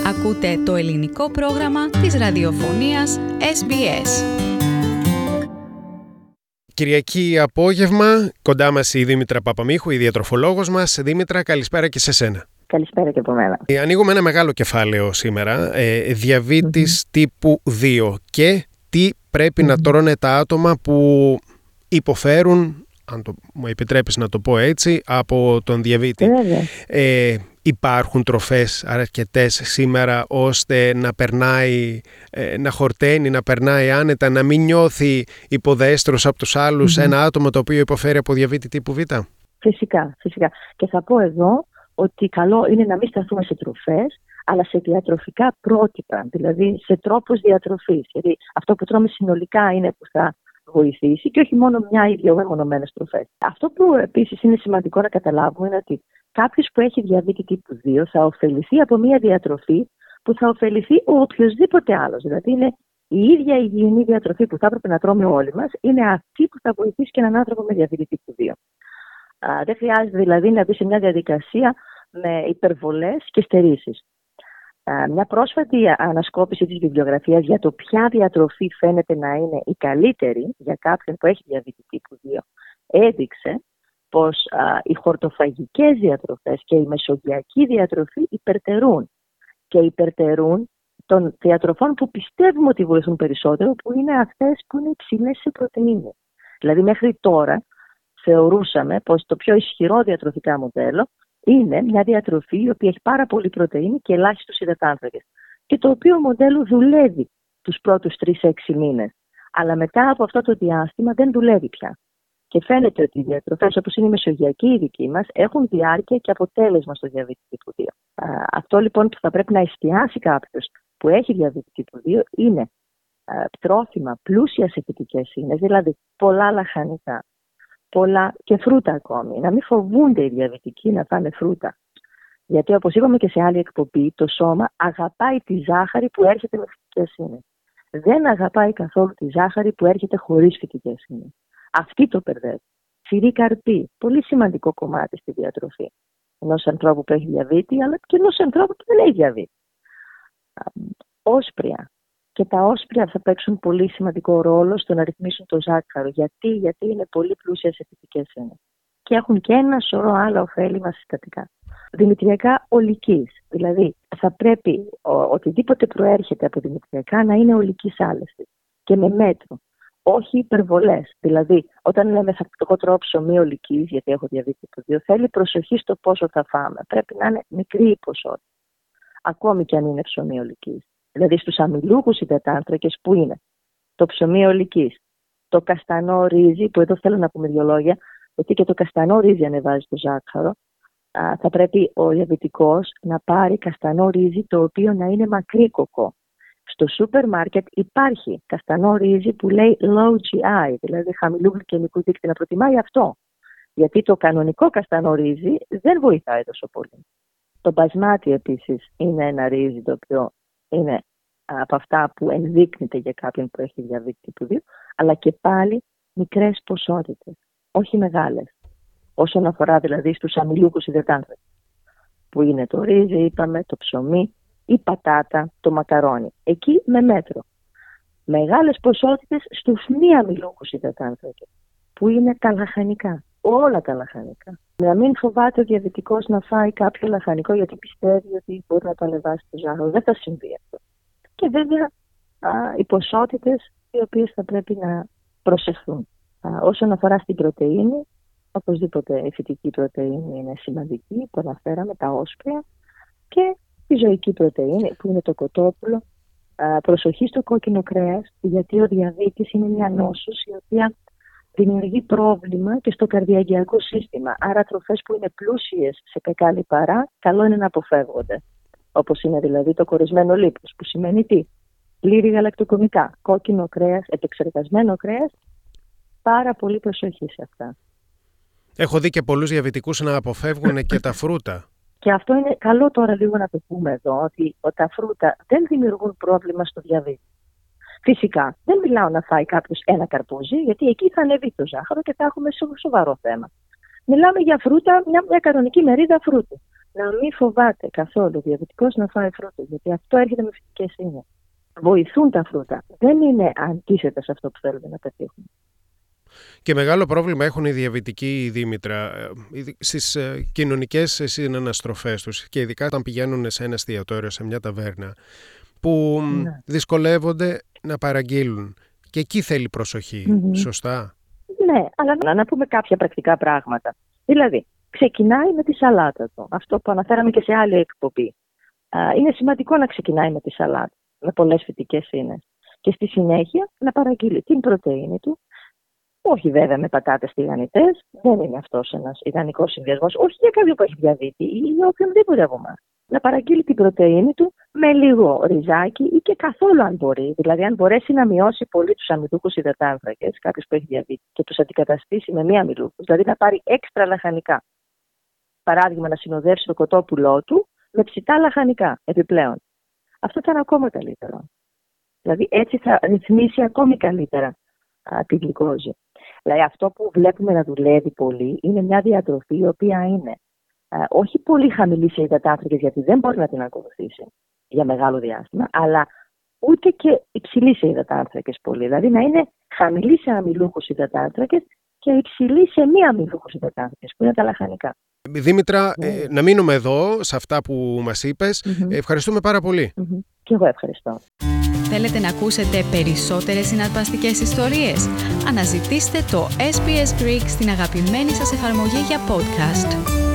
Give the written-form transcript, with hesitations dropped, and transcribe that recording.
Ακούτε το ελληνικό πρόγραμμα της ραδιοφωνίας SBS. Κυριακή απόγευμα, κοντά μας η Δήμητρα Παπαμίχου, η διατροφολόγος μας. Δήμητρα, καλησπέρα και σε σένα. Καλησπέρα και από μένα. Ανοίγουμε ένα μεγάλο κεφάλαιο σήμερα, διαβήτης τύπου 2 και τι πρέπει να τρώνε τα άτομα που υποφέρουν, αν μου επιτρέπεις να το πω έτσι, από τον διαβήτη. Υπάρχουν τροφές αρκετές σήμερα ώστε να περνάει, να χορταίνει, να περνάει άνετα, να μην υποδέστρος από τους άλλους ένα άτομο το οποίο υποφέρει από διαβήτη τύπου Β? Φυσικά. Και θα πω εδώ ότι καλό είναι να μην σταθούμε σε τροφές, αλλά σε διατροφικά πρότυπα, δηλαδή σε τρόπους διατροφής. Γιατί αυτό που τρώμε συνολικά είναι που θα βοηθήσει και όχι μόνο μια ή δύο μεμονωμένες τροφές. Αυτό που επίσης είναι σημαντικό να καταλάβουμε είναι ότι κάποιος που έχει διαβήτη τύπου 2 θα ωφεληθεί από μια διατροφή που θα ωφεληθεί ο οποιοσδήποτε άλλος. Δηλαδή είναι η ίδια υγιεινή διατροφή που θα έπρεπε να τρώμε όλοι μας, είναι αυτή που θα βοηθήσει και έναν άνθρωπο με διαβήτη τύπου 2. Δεν χρειάζεται δηλαδή να μπει σε μια διαδικασία με υπερβολές και στερήσεις. Μια πρόσφατη ανασκόπηση της βιβλιογραφίας για το ποια διατροφή φαίνεται να είναι η καλύτερη για κάποιον που έχει διαβήτη τύπου 2 έδειξε πως οι χορτοφαγικές διατροφές και η μεσογειακή διατροφή υπερτερούν των διατροφών που πιστεύουμε ότι βοηθούν περισσότερο, που είναι αυτές που είναι υψηλές σε πρωτεΐνη. Δηλαδή μέχρι τώρα θεωρούσαμε πως το πιο ισχυρό διατροφικά μοντέλο είναι μια διατροφή η οποία έχει πάρα πολύ πρωτεΐνη και ελάχιστους υδατάνθρακες. Και το οποίο μοντέλο δουλεύει τους πρώτους 3-6 μήνες. Αλλά μετά από αυτό το διάστημα δεν δουλεύει πια. Και φαίνεται ότι οι διατροφές όπως είναι η μεσογειακή η δική μας έχουν διάρκεια και αποτέλεσμα στο διαβήτη τύπου 2. Αυτό λοιπόν που θα πρέπει να εστιάσει κάποιος που έχει διαβήτη τύπου 2 είναι τρόφιμα πλούσια σε φυτικές ίνες, δηλαδή πολλά λαχανικά, πολλά και φρούτα ακόμη. Να μην φοβούνται οι διαβητικοί να φάνε φρούτα. Γιατί όπως είπαμε και σε άλλη εκπομπή, το σώμα αγαπάει τη ζάχαρη που έρχεται με φυτικές ίνες. Δεν αγαπάει καθόλου τη ζάχαρη που έρχεται χωρίς φυτικές ίνες. Αυτή το μπερδεύει. Φυρί καρπί, πολύ σημαντικό κομμάτι στη διατροφή ενός ανθρώπου που έχει διαβήτη, αλλά και ενός ανθρώπου που δεν έχει διαβήτη. Όσπρια. Και τα όσπρια θα παίξουν πολύ σημαντικό ρόλο στο να ρυθμίσουν το ζάχαρο. Γιατί είναι πολύ πλούσια σε φυτικές ίνες. Και έχουν και ένα σωρό άλλα ωφέλιμα συστατικά. Δημητριακά ολικής. Δηλαδή θα πρέπει οτιδήποτε προέρχεται από δημητριακά να είναι ολικής άλεσης. Και με μέτρο. Όχι υπερβολές. Δηλαδή, όταν λέμε θα εγώ τρώω ψωμί ολικής, γιατί έχω διαβήτη τύπου 2, θέλει προσοχή στο πόσο θα φάμε. Πρέπει να είναι μικρή η ποσότητα. Ακόμη και αν είναι ψωμί ολικής. Δηλαδή, στους αμυλούχους υδατάνθρακες που είναι το ψωμί ολικής, το καστανό ρύζι, που εδώ θέλω να πούμε δύο λόγια, γιατί και το καστανό ρύζι ανεβάζει το ζάχαρο, θα πρέπει ο διαβητικός να πάρει καστανό ρύζι το οποίο να είναι μακρύκοκο. Στο σούπερ μάρκετ υπάρχει καστανό ρύζι που λέει low GI, δηλαδή χαμηλού γλυκαιμικού δείκτη, να προτιμάει αυτό. Γιατί το κανονικό καστανό ρύζι δεν βοηθάει τόσο πολύ. Το μπασμάτι επίσης είναι ένα ρύζι το οποίο είναι από αυτά που ενδείκνυται για κάποιον που έχει διαβήτη τύπου 2, αλλά και πάλι μικρές ποσότητες, όχι μεγάλες. Όσον αφορά δηλαδή στους αμυλούχους υδατάνθρακες, που είναι το ρύζι, είπαμε, το ψωμί, η πατάτα, το μακαρόνι. Εκεί με μέτρο. Μεγάλες ποσότητες στους μη αμυλούχους υδατάνθρακες, που είναι τα λαχανικά. Όλα τα λαχανικά. Να μην φοβάται ο διαβητικός να φάει κάποιο λαχανικό γιατί πιστεύει ότι μπορεί να το ανεβάσει το ζάχαρο. Δεν θα συμβεί αυτό. Και βέβαια οι ποσότητες οι οποίες θα πρέπει να προσεχθούν. Όσον αφορά στην πρωτεΐνη, οπωσδήποτε η φυτική πρωτεΐνη είναι σημαντική, που αναφέραμε, τα όσπρια, και η ζωική πρωτεΐνη που είναι το κοτόπουλο. Προσοχή στο κόκκινο κρέας, γιατί ο διαβήτης είναι μια νόσος η οποία δημιουργεί πρόβλημα και στο καρδιαγγειακό σύστημα. Άρα τροφές που είναι πλούσιες σε κακά λιπαρά, καλό είναι να αποφεύγονται. Όπως είναι δηλαδή το κορεσμένο λίπος, που σημαίνει τι? Πλήρη γαλακτοκομικά, κόκκινο κρέας, επεξεργασμένο κρέας, πάρα πολύ προσοχή σε αυτά. Έχω δει και πολλούς διαβητικούς να αποφεύγουν και τα φρούτα. Και αυτό είναι καλό τώρα λίγο να το πούμε εδώ, ότι τα φρούτα δεν δημιουργούν πρόβλημα στο διαβήτη. Φυσικά, δεν μιλάω να φάει κάποιος ένα καρπούζι, γιατί εκεί θα ανεβεί το ζάχαρο και θα έχουμε σοβαρό θέμα. Μιλάμε για φρούτα, μια κανονική μερίδα φρούτου. να μην φοβάται καθόλου ο διαβητικός να φάει φρούτα, γιατί αυτό έρχεται με φυτικές ίνες. Βοηθούν τα φρούτα. Δεν είναι αντίθετα σε αυτό που θέλουμε να πετύχουμε. Και μεγάλο πρόβλημα έχουν οι διαβητικοί, Δήμητρα, στις κοινωνικές συναναστροφές τους και ειδικά όταν πηγαίνουν σε ένα εστιατόριο, σε μια ταβέρνα, που δυσκολεύονται να παραγγείλουν. Και εκεί θέλει προσοχή, σωστά? Ναι, αλλά να πούμε κάποια πρακτικά πράγματα. Δηλαδή, ξεκινάει με τη σαλάτα του. Αυτό που αναφέραμε και σε άλλη εκπομπή. Είναι σημαντικό να ξεκινάει με τη σαλάτα, με πολλές φυτικές ίνες. Και στη συνέχεια να παραγγείλει την πρωτεΐνη του. Όχι βέβαια με πατάτες τηγανιτές, δεν είναι αυτός ένας ιδανικός συνδυασμός. Όχι για κάποιον που έχει διαβήτη ή για οποιονδήποτε από εμάς. Να παραγγείλει την πρωτεΐνη του με λίγο ριζάκι ή και καθόλου αν μπορεί. Δηλαδή, αν μπορέσει να μειώσει πολύ τους αμυντούχους υδατάνθρακες, κάποιος που έχει διαβήτη, και τους αντικαταστήσει με μη αμυντούχους, δηλαδή να πάρει έξτρα λαχανικά. Παράδειγμα, να συνοδεύσει το κοτόπουλό του με ψητά λαχανικά επιπλέον. Αυτό θα είναι ακόμα καλύτερο. Δηλαδή, έτσι θα ρυθμίσει ακόμη καλύτερα τη γλυκόζη. Δηλαδή, αυτό που βλέπουμε να δουλεύει πολύ είναι μια διατροφή η οποία είναι όχι πολύ χαμηλή σε υδατάνθρακες, γιατί δεν μπορεί να την ακολουθήσει για μεγάλο διάστημα, αλλά ούτε και υψηλή σε υδατάνθρακες πολύ. Δηλαδή, να είναι χαμηλή σε αμυλούχους υδατάνθρακες και υψηλή σε μη αμυλούχους υδατάνθρακες, που είναι τα λαχανικά. Δήμητρα, να μείνουμε εδώ σε αυτά που μας είπες. Ευχαριστούμε πάρα πολύ. Και εγώ ευχαριστώ. Θέλετε να ακούσετε περισσότερες συναρπαστικές ιστορίες? Αναζητήστε το SBS Greek στην αγαπημένη σας εφαρμογή για podcast.